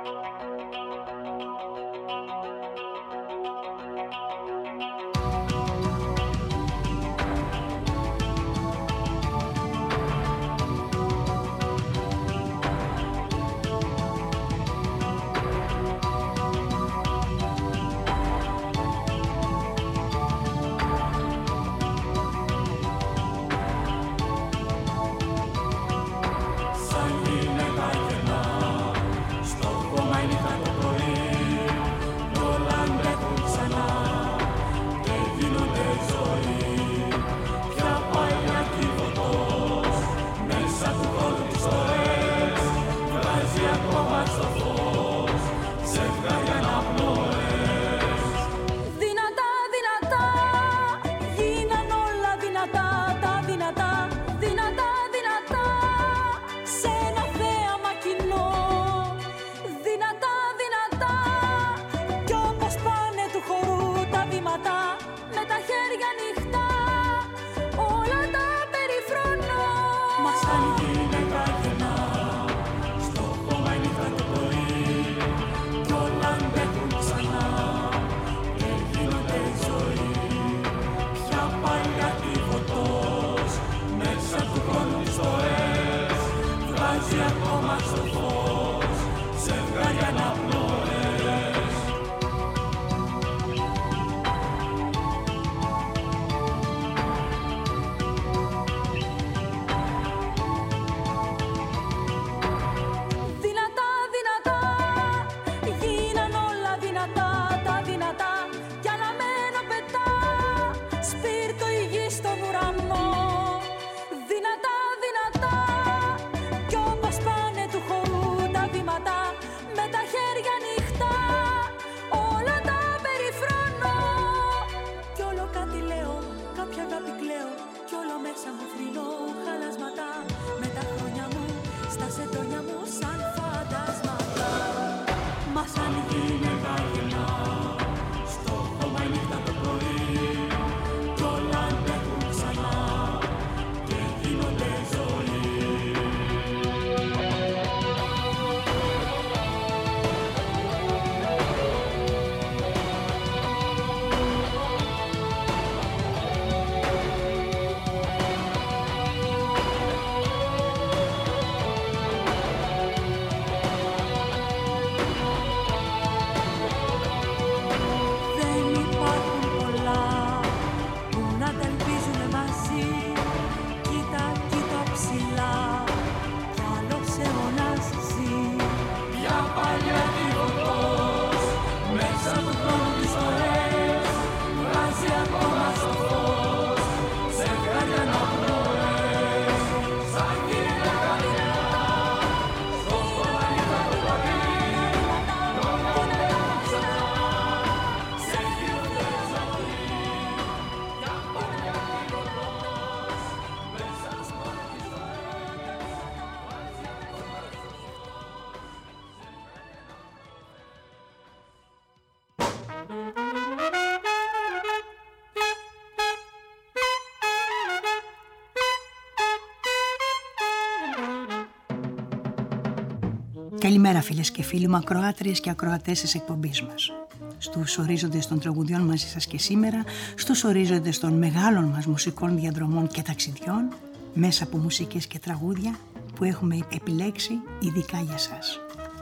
Καλημέρα φίλες και φίλοι μου, ακροάτριες και ακροατές της εκπομπής μας. Στους ορίζοντες των τραγουδιών μαζί σας και σήμερα, στους ορίζοντες των μεγάλων μας μουσικών διαδρομών και ταξιδιών, μέσα από μουσικές και τραγούδια που έχουμε επιλέξει ειδικά για σας.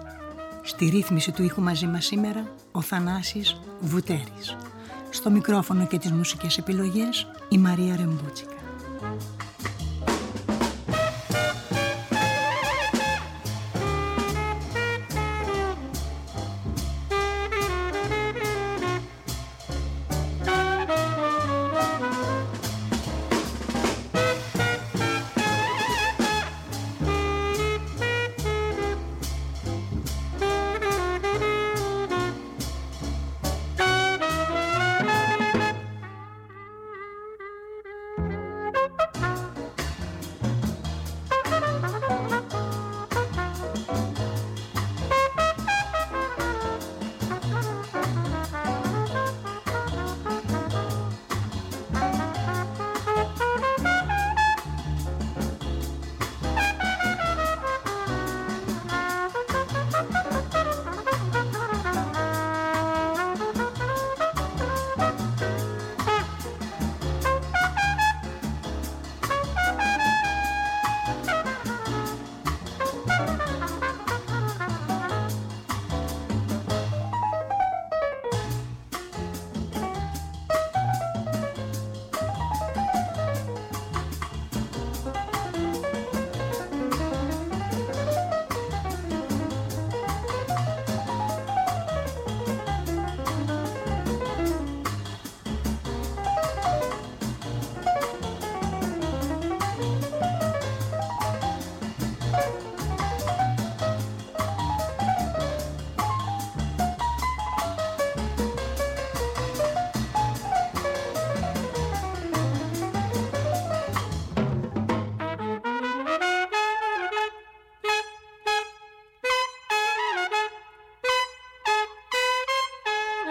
Στη ρύθμιση του ήχου μαζί μας σήμερα, ο Θανάσης Βουτέρης. Στο μικρόφωνο και τις μουσικές επιλογές, η Μαρία Ρεμπούτσικα.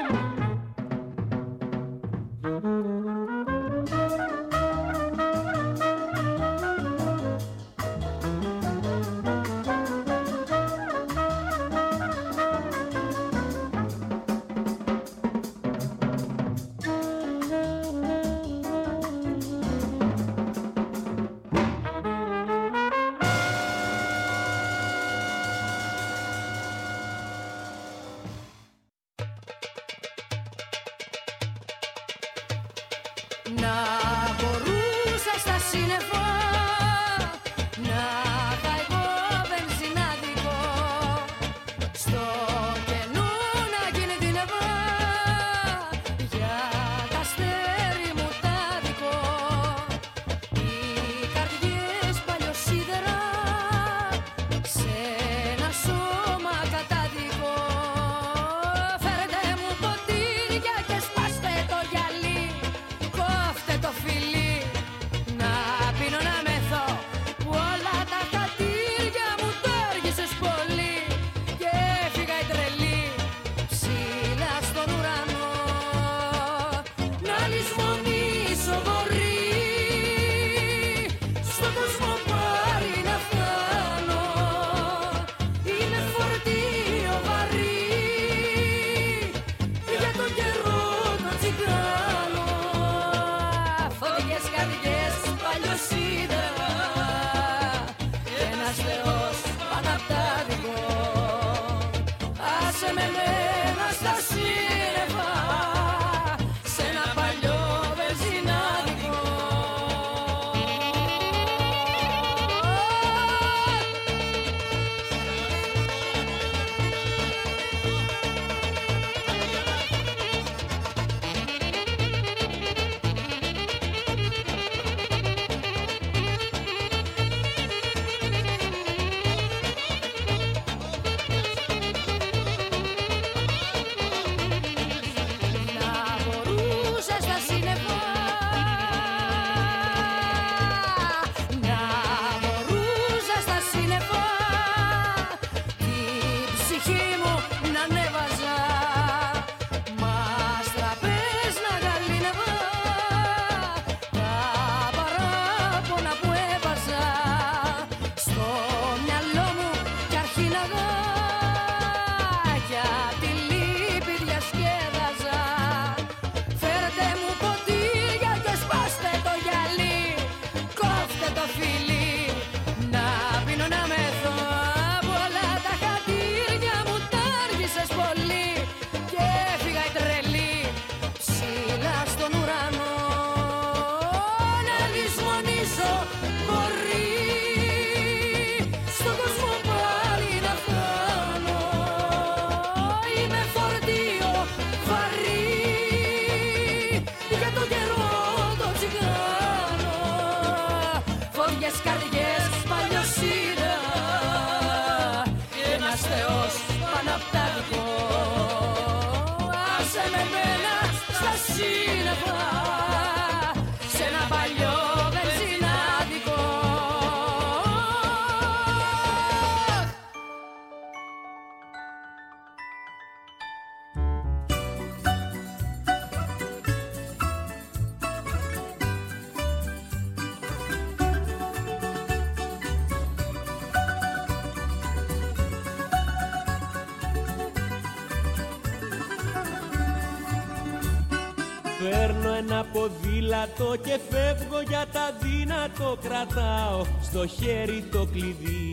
Παίρνω ένα ποδήλατο και φεύγω για τα δύνατο, κρατάω στο χέρι το κλειδί.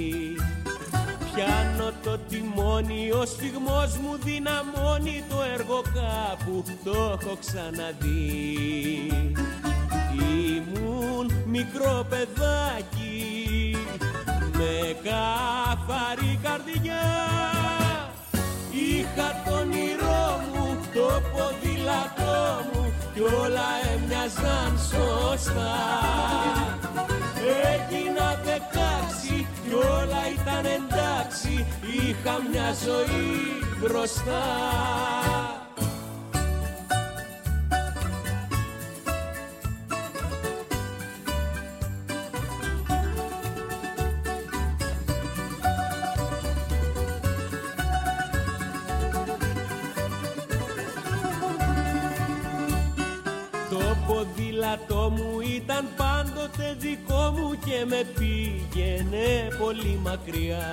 Πιάνω το τιμόνι, ο σφιγμός μου δυναμώνει, το έργο κάπου το έχω ξαναδεί. Ήμουν μικρό παιδάκι με καθαρή καρδιά, είχα το όνειρό μου, το ποδήλατό μου κι όλα έμοιαζαν σωστά. Έγινα 16 κι όλα ήταν εντάξει, είχα μια ζωή μπροστά. ποδήλατό μου ήταν πάντοτε δικό μου και με πήγαινε πολύ μακριά.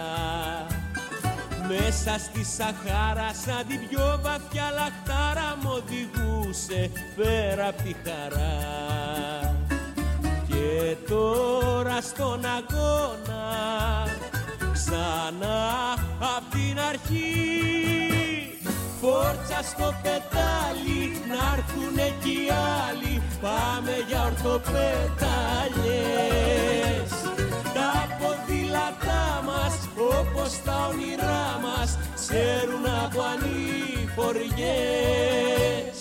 Μέσα στη Σαχάρα σαν την πιο βαθιά λαχτάρα μ' οδηγούσε πέρα απ' τη χαρά. Και τώρα στον αγώνα ξανά απ' την αρχή, φόρτσα στο πετάλι, να'ρθουνε κι οι άλλοι, πάμε για ορθοπετάλιες. Τα ποδήλατά μας, όπως τα όνειρά μας, ξέρουν από ανηφοριές.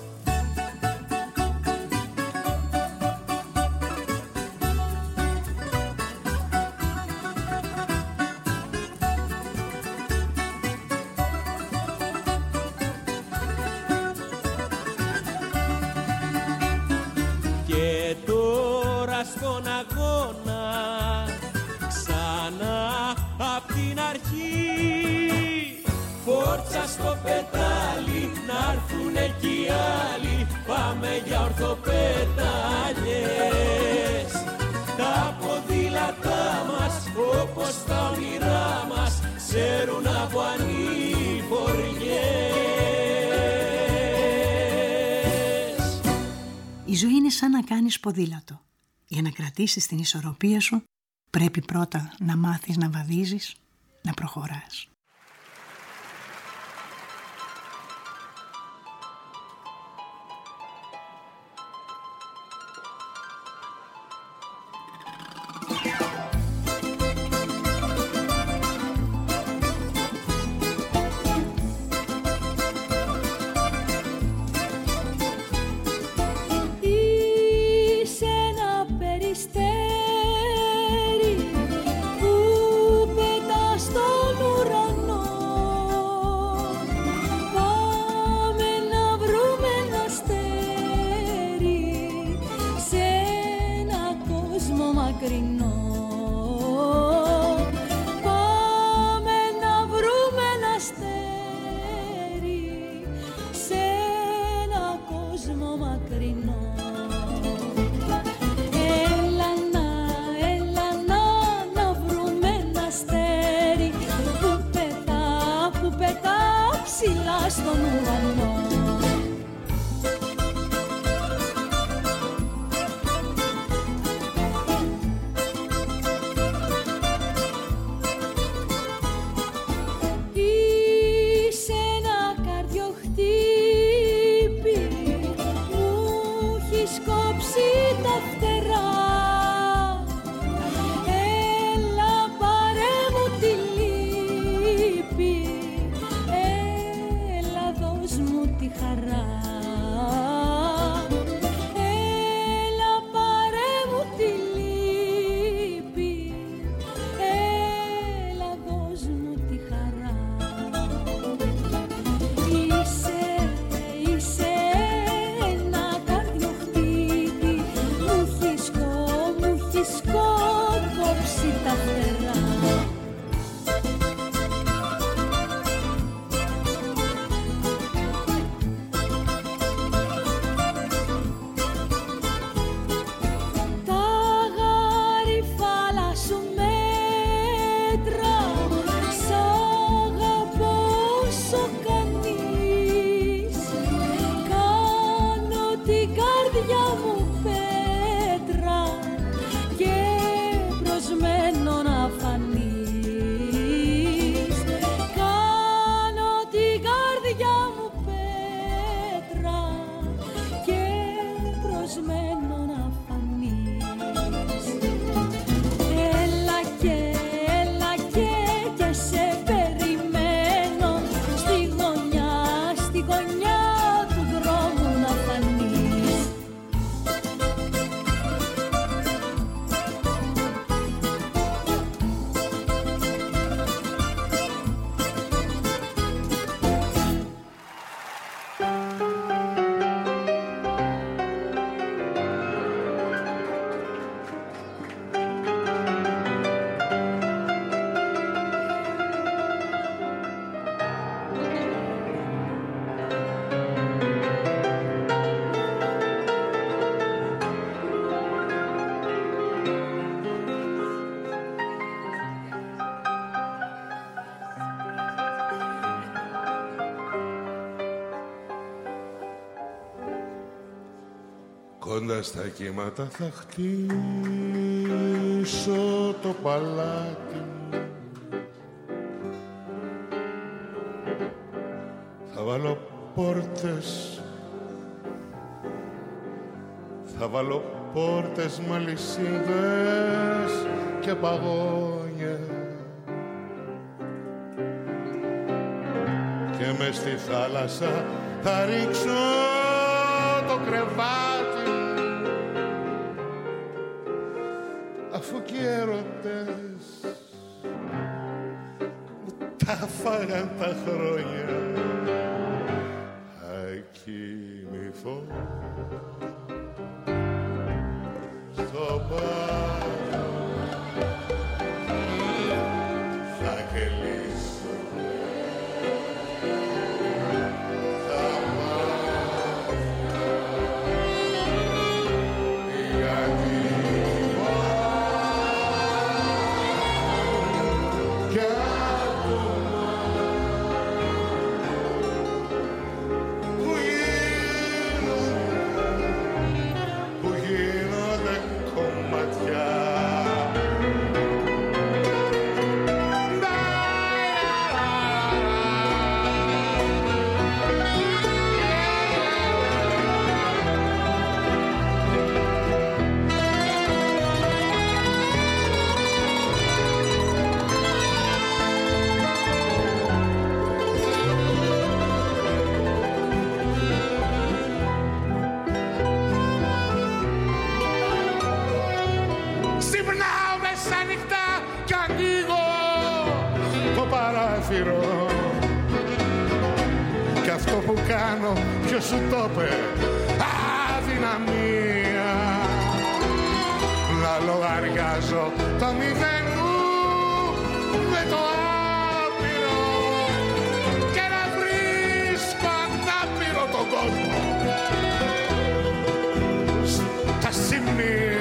Στον αγώνα ξανά απ' την αρχή, φόρτσα στο πετάλι, να'ρθουνε κι οι άλλοι, πάμε για ορθοπετάλιες. Τα ποδήλατά μας, όπως τα όνειρά μας, ξέρουν από ανηφοριές. Η ζωή είναι σαν να κάνεις ποδήλατο. Για να κρατήσεις την ισορροπία σου, πρέπει πρώτα να μάθεις να βαδίζεις, να προχωράς. κοντά στα κύματα θα χτίσω το παλάτι μου. Θα βάλω πόρτες, θα βάλω πόρτες με αλυσίδες και παγόνια και μες στη θάλασσα θα ρίξω το κρεβάτι αφού και οι έρωτες μου τα φάγαν τα χρόνια. Θα κοιμηθώ στο μπάνιο, θα γελήσω, θα μάθω γιατί κι άτομα που γίνονται κομματιά. Ξυπνάω μεσάνυχτα κι ανοίγω το παράθυρο κι αυτό που κάνω ποιος σου το είπε, αδυναμία να λογαριάζω το μηδέν μου με το άπειρο και να βρίσκω ανάπηρο τον κόσμο στα σημεία.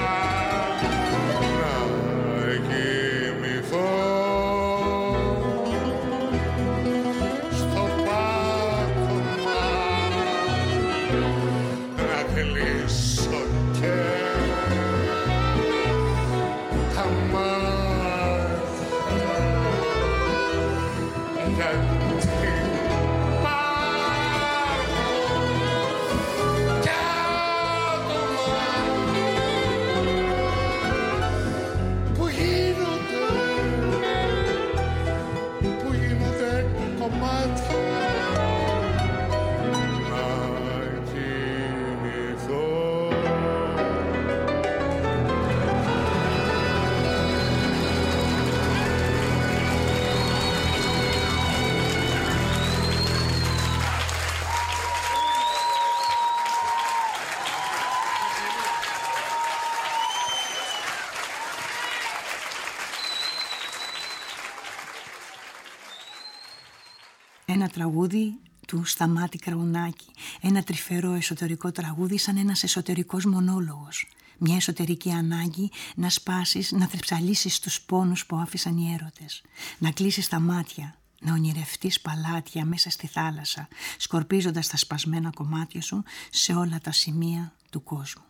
Ένα τραγούδι του Σταμάτη Κραουνάκη, ένα τρυφερό εσωτερικό τραγούδι σαν ένας εσωτερικός μονόλογος. Μια εσωτερική ανάγκη να σπάσεις, να θρεψαλίσεις τους πόνους που άφησαν οι έρωτες. Να κλείσεις τα μάτια, να ονειρευτείς παλάτια μέσα στη θάλασσα, σκορπίζοντας τα σπασμένα κομμάτια σου σε όλα τα σημεία του κόσμου.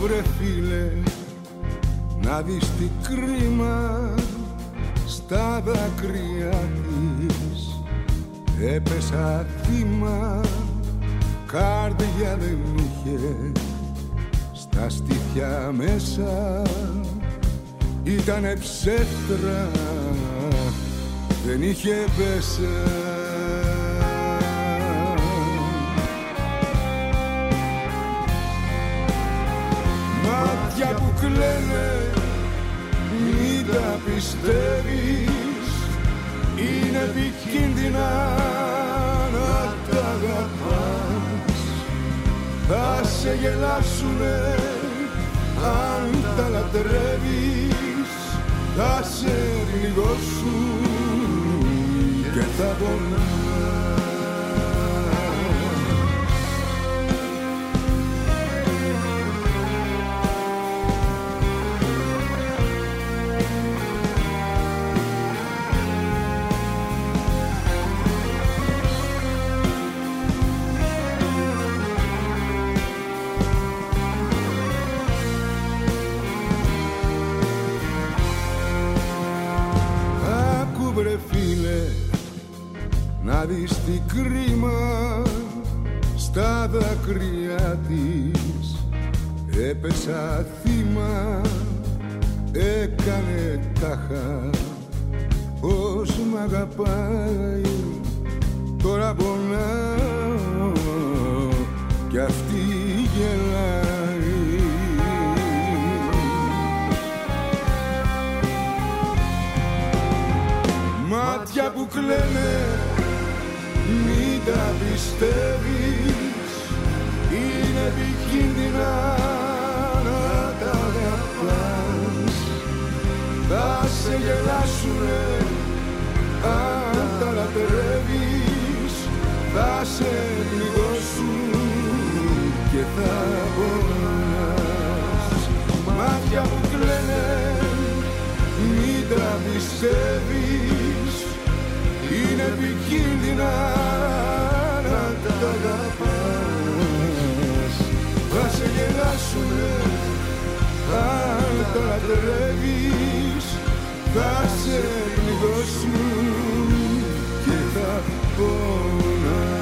βρε φίλε, να δεις τι κρίμα στα δάκρυα της. Έπεσα θύμα, καρδιά δεν είχε, στα στήθια μέσα ήτανε ψεύτρα, δεν είχε πέσα. Μάτια που κλαίνε, μην τα πιστεύεις, είναι επικίνδυνα να τα αγαπάς. Θα σε γελάσουνε αν τα λατρεύεις, θα σε πληγώσουν και θα πονάς. Να δεις τι κρίμα στα δάκρυα της. Έπεσα θύμα, έκανε τάχα πως μ' αγαπάει. Τώρα πονάω κι αυτή γελάει. Μάτια που κλαίνε, μην τα πιστεύεις, είναι επικίνδυνα να τα αγαπάς. Θα σε γελάσουνε αν τα λατρεύεις, θα σε πληγώσουν και θα πονάς. Μάτια που κλαίνε, μην τα πιστεύεις, είναι επικίνδυνα να τα αγαπάς. Θα σε γελάσουνε αν τα λατρεύεις, θα σε πληγώσουν και θα πονάς.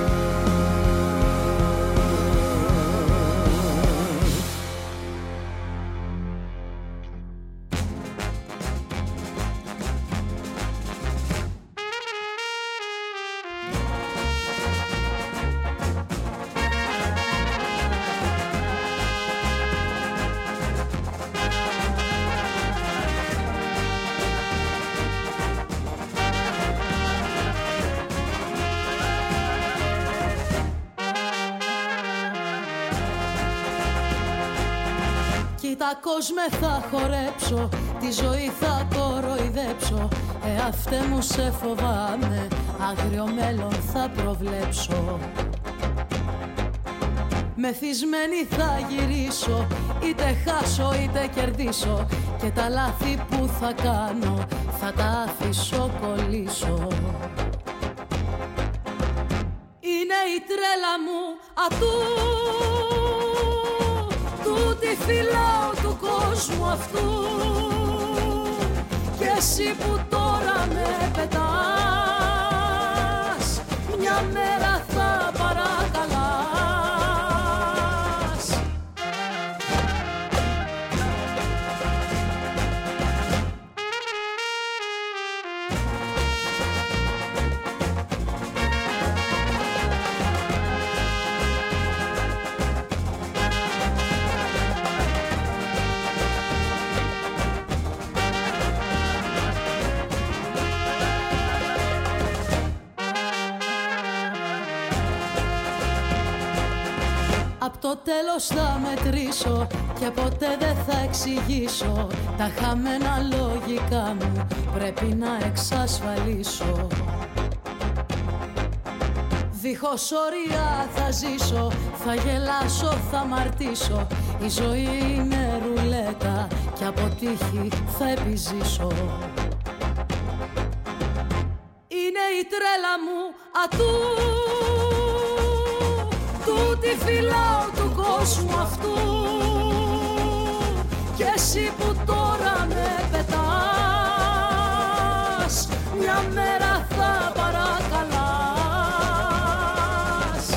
Κοίτα κόσμε θα χορέψω, τη ζωή θα κοροϊδέψω. Εαυτέ μου σε φοβάμαι, άγριο μέλλον θα προβλέψω. Μεθυσμένη θα γυρίσω, είτε χάσω είτε κερδίσω. Και τα λάθη που θα κάνω θα τα αφήσω κολλήσω. Είναι η τρέλα μου ατού, τούτη φυλάω του κόσμου αυτού. Κι εσύ που τώρα με πετάς, μια μέρα θα παρακαλάς. Απ' το τέλος θα μετρήσω και ποτέ δεν θα εξηγήσω. Τα χαμένα λογικά μου πρέπει να εξασφαλίσω. Δίχως όρια θα ζήσω, θα γελάσω, θα μαρτήσω. Η ζωή είναι ρουλέτα και από τύχη θα επιζήσω. Είναι η τρέλα μου ατού, τούτη φυλάω του κόσμου αυτού. εσύ που τώρα με πετάς, μια μέρα θα παρακαλάς.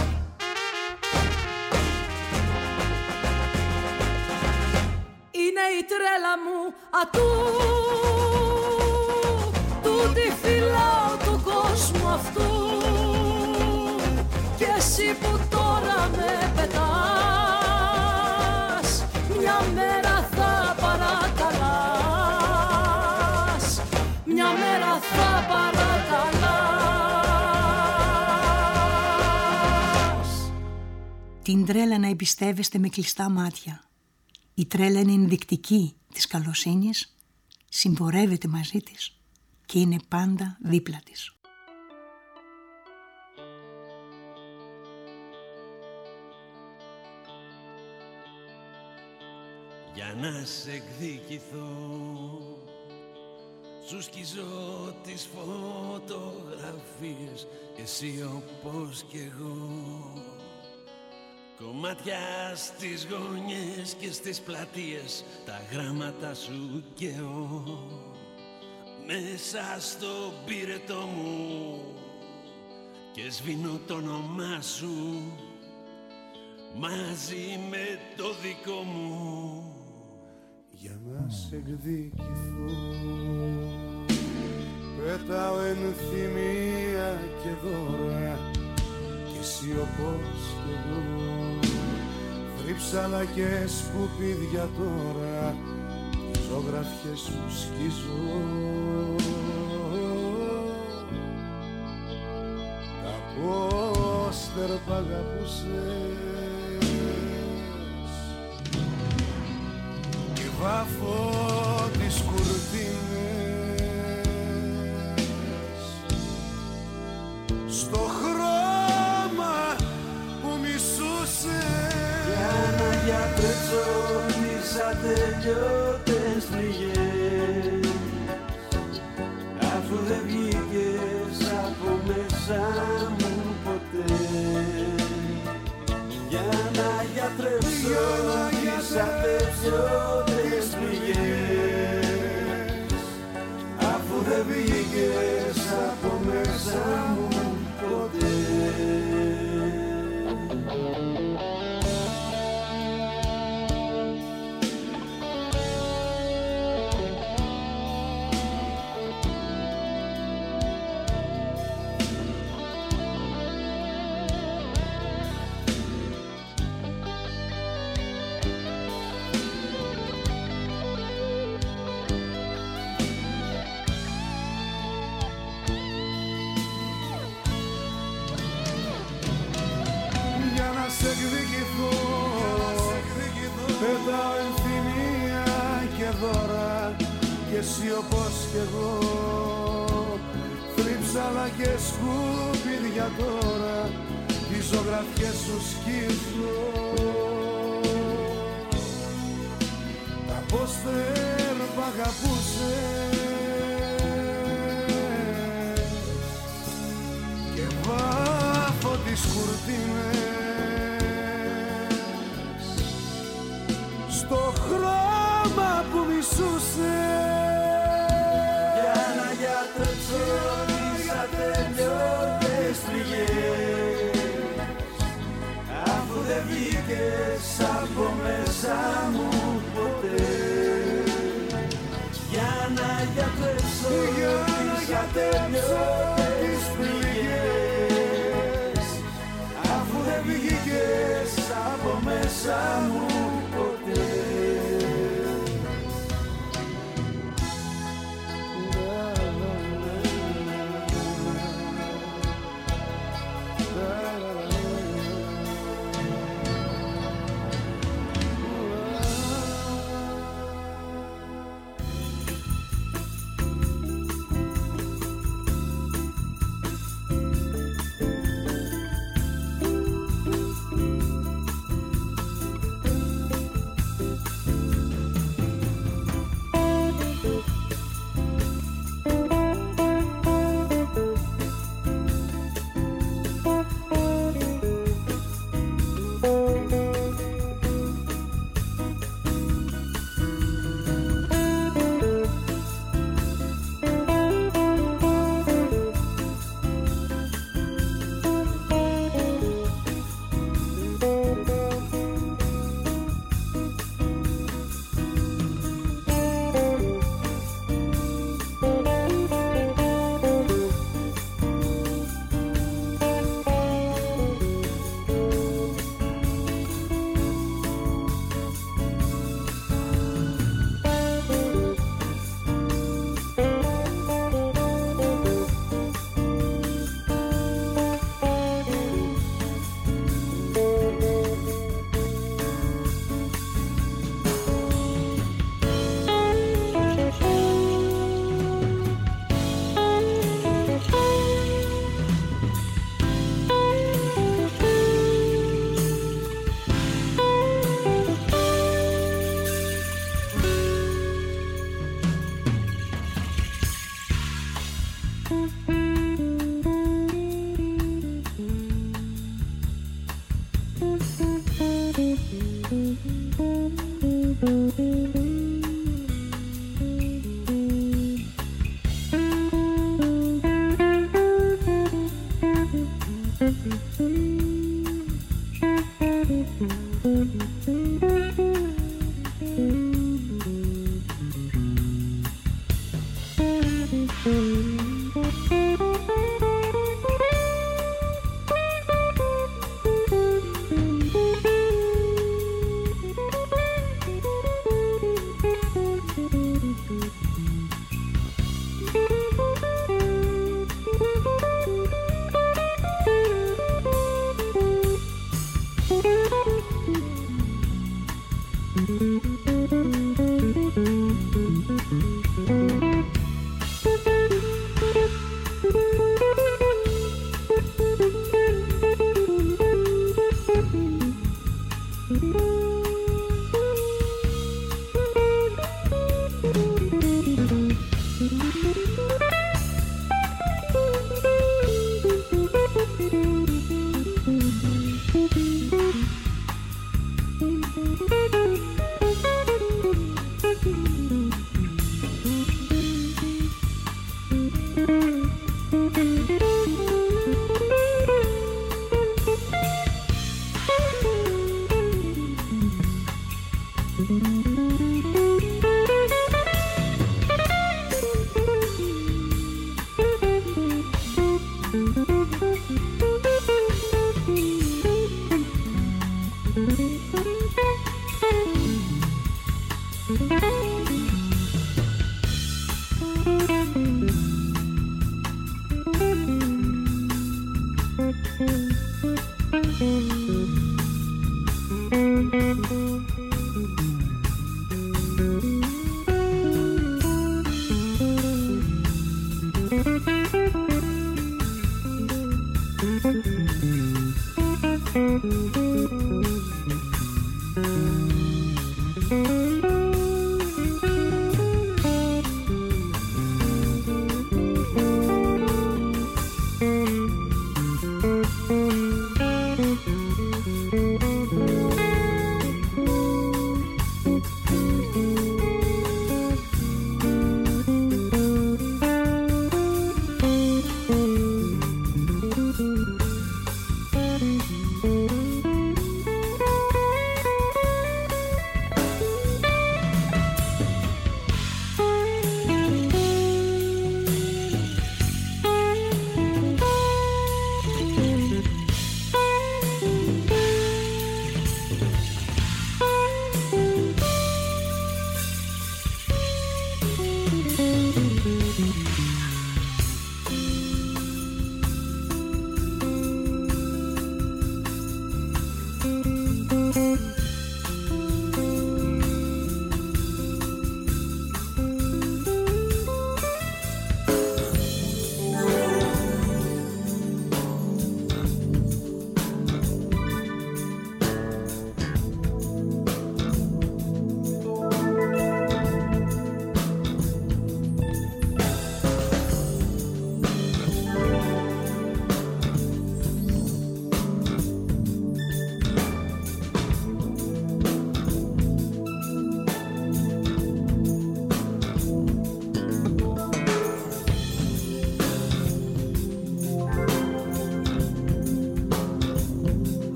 Είναι η τρέλα μου ατού, τούτη φυλάω του κόσμου αυτού, και εσύ που τώρα με πετάς, μια μέρα θα παρακαλάς, μια μέρα θα παρακαλάς. Την τρέλα να εμπιστεύεστε με κλειστά μάτια. Η τρέλα είναι ενδεικτική της καλοσύνης, συμπορεύεται μαζί της και είναι πάντα δίπλα της. Για να σε εκδικηθώ, σου σκίζω τις φωτογραφίες, εσύ όπως κι εγώ. Κομμάτια στις γωνιές και στις πλατείες, τα γράμματα σου και εγώ. Μέσα στο πύρετο μου και σβήνω το όνομά σου μαζί με το δικό μου. Για να σε εκδικηθώ, πέταω ενθυμία και δώρα, κι εσύ όπως κι εγώ. Θρύψαλα και σκουπίδια τώρα, τις ζωγραφιές σου σκίζω. Τα πόστερ π' αγαπούσες, και βάφω τις κουρτίνες στο χρώμα που μισούσες. Για να γιατρέψω τις ατελειώτες πληγές, αφού δεν βγήκες από μέσα μου ποτέ. Για να γιατρέψω τις ατελειώτες πληγές, αφού δεν βγήκες από μέσα μου ποτέ. Πέταω ενθυμία και δώρα, κι εσύ όπως κι εγώ. Θρύψαλα και σκουπίδια τώρα, τις ζωγραφιές σου σκίζω. Τα πόστερ π' αγαπούσες, και βάφω τις κουρτίνες στο χρώμα που μισούσες. Για να γιατρέψω τις ατελειώτες πληγές, αφού δεν βγήκες από μέσα μου ποτέ. Για να γιατρέψω τις ατελειώτες πληγές, αφού δεν βγήκες από μέσα μου ποτέ.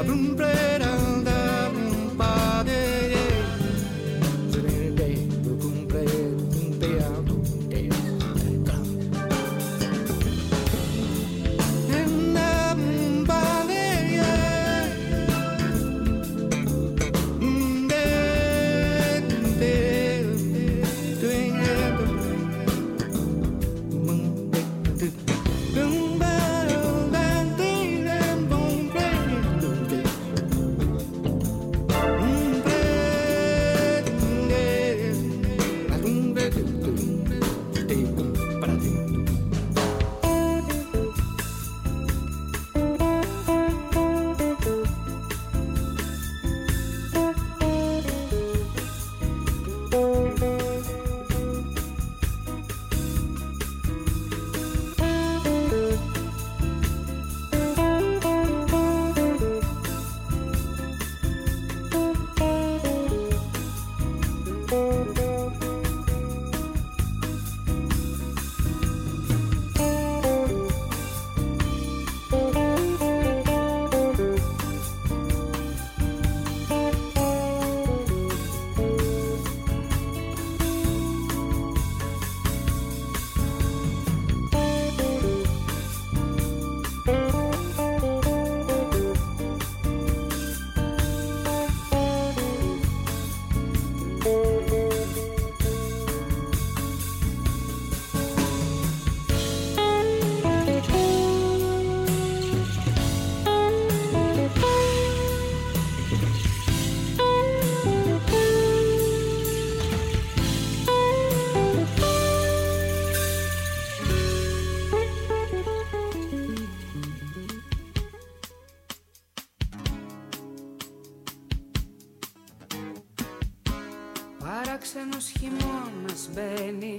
Παράξενος χειμώνας μπαίνει,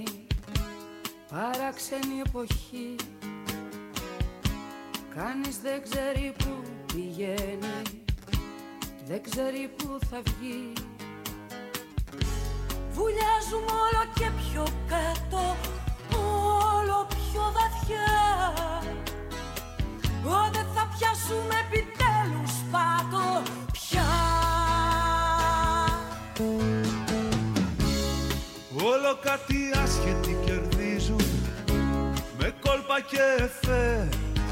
παράξενη εποχή. Κανείς δεν ξέρει που πηγαίνει, δεν ξέρει που θα βγει. Βουλιάζουμε όλο και πιο κάτω, όλο πιο βαθιά. Πότε θα πιάσουμε επιτέλους πάτο πια? Όλο κάτι άσχετοι κερδίζουν με κόλπα και εφέ,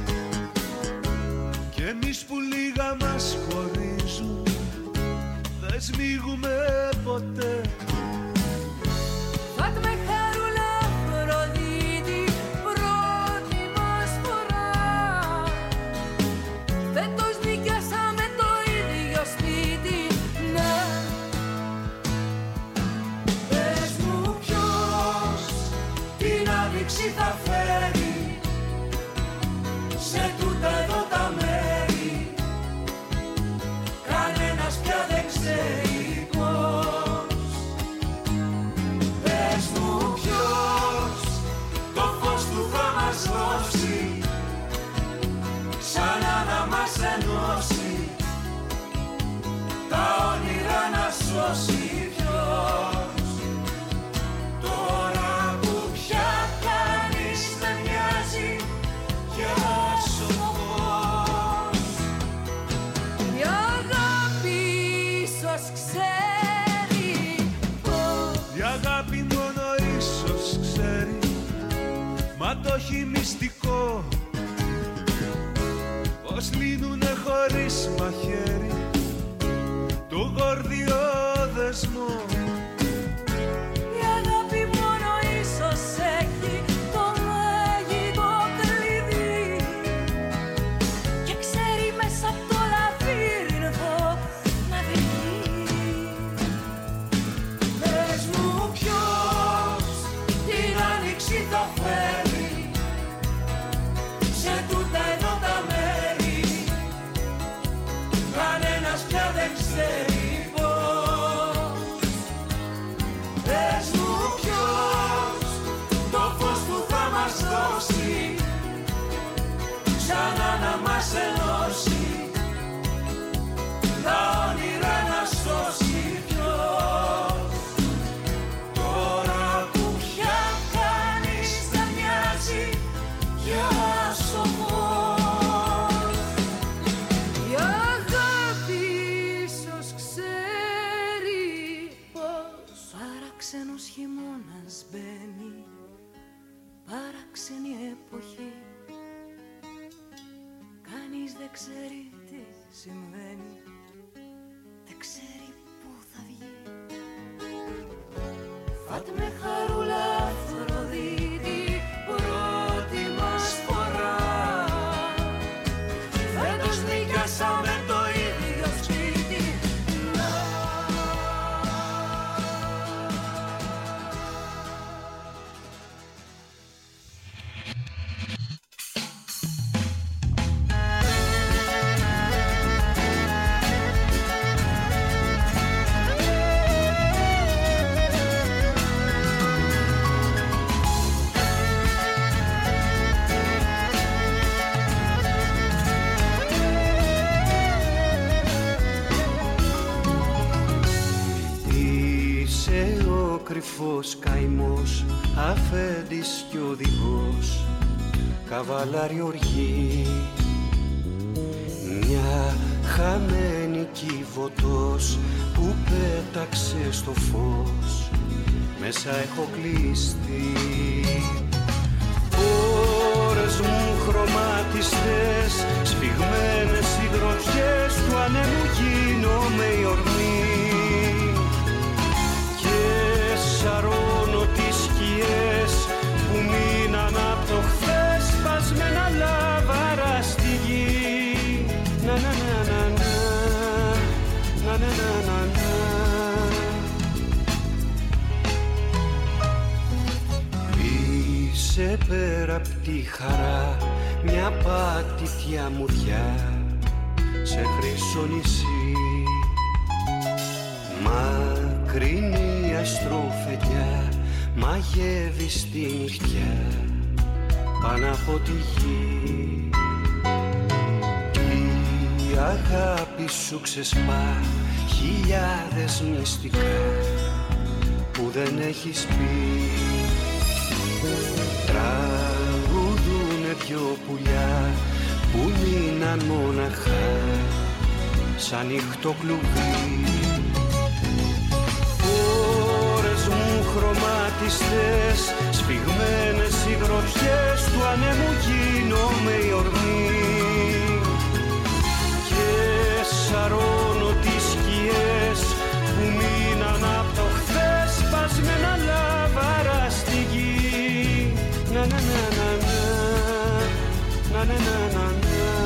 κι εμείς που λίγα μας χωρίζουν δεν σμίγουμε ποτέ. Φάτμε χαρούλα Αφροδίτη, πρώτη μας φορά. Φέτος νοικιάσαμε το ίδιο σπίτι, ναι. Πες μου ποιος την άνοιξη θα φέρει σε τούτα εδώ τα μέρη. Κανένας πια δεν ξέρει πώς. Πες μου ποιος το φως του θα μας δώσει, ξανά να μας ενώσει, τα όνειρα να σώσει. Ποιος τώρα που πια κανείς δεν μοιάζει για σοφός. Η αγάπη ίσως ξέρει πώς. Η αγάπη μόνο ίσως ξέρει, μα το έχει μυστικό, πως λύνουνε χωρίς μαχαίρι το γόρδιο δεσμό. Η αγάπη μόνο ίσως έχει το μαγικό κλειδί και ξέρει μέσα από το λαβύρινθο να βγει. Πες μου ποιος την άνοιξη θα φέρει σε τούτα εδώ τα μέρη. Κανένας πια δεν ξέρει πώς. ξέρει τι σημαίνει, δεν ξέρει πού θα βγει. Φάτμε χαρούλα Αφροδίτη, πρώτη μας φορά. Φέτος νοικιάσαμε το ίδιο σπίτι. Κρυφός καημός, αφέντης κι οδηγός, καβαλάρι οργή. Μια χαμένη κύβωτος που πέταξε στο φως, μέσα έχω κλειστεί. Ώρες μου χρωματιστές, σφιγμένες οι γροθιές του ανέμου γίνομαι η ορμή. Σαρώνω τις σκιές που μείναν απ' το χθες, σπασμένα λάβαρα στη γη. Να να να να να, να να να να. Είσαι πέρα απ' τη χαρά μια πάτητια μουδιά σε χρυσό νησί. Μακρινή αστροφαιδιά μαγεύει στη νυχτιά πάνω από τη γη. Η αγάπη σου ξεσπά χιλιάδες μυστικά που δεν έχεις πει. Τραγουδούνε δυο πουλιά που μείναν μόναχα σαν νύχτο κλουβί. Μου χρωματιστές, σφιγμένες οι γροθιές του ανέμου γίνομαι η ορμή. Και σαρώνω τις σκιές που μείναν απ' το χθες, σπασμένα λάβαρα στη γη. Να να να να να, να να να να.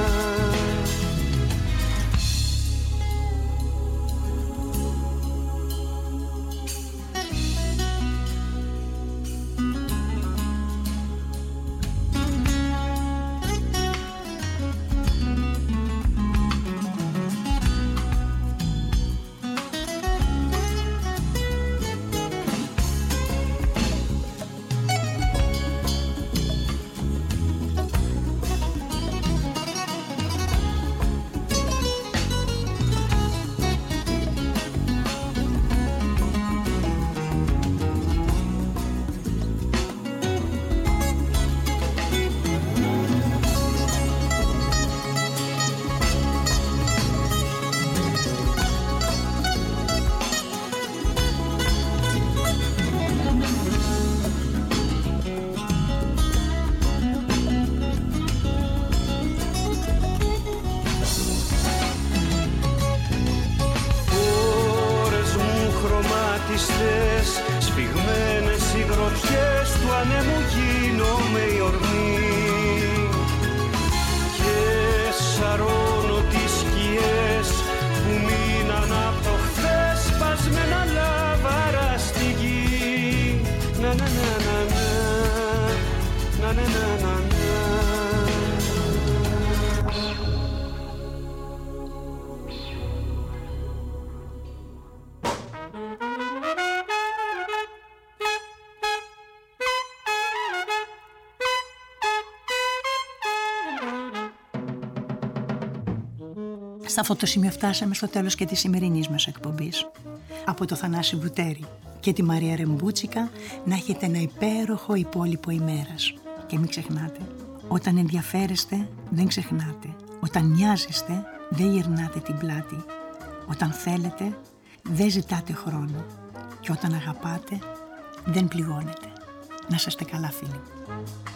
Σφιγμένες οι γροθιές του ανέμου γίνομαι η ορμή. Και σαρώνω τις σκιές που μείναν απ' το χθες, σπασμένα λάβαρα στη γη. Να να να να να, να να να να να. Σε αυτό το σημείο φτάσαμε στο τέλος και της σημερινής μας εκπομπής. Από το Θανάση Βουτέρη και τη Μαρία Ρεμπούτσικα να έχετε ένα υπέροχο υπόλοιπο ημέρας. Και μην ξεχνάτε, όταν ενδιαφέρεστε δεν ξεχνάτε. Όταν νοιάζεστε δεν γυρνάτε την πλάτη. Όταν θέλετε δεν ζητάτε χρόνο. Και όταν αγαπάτε δεν πληγώνετε. Να είστε καλά φίλοι.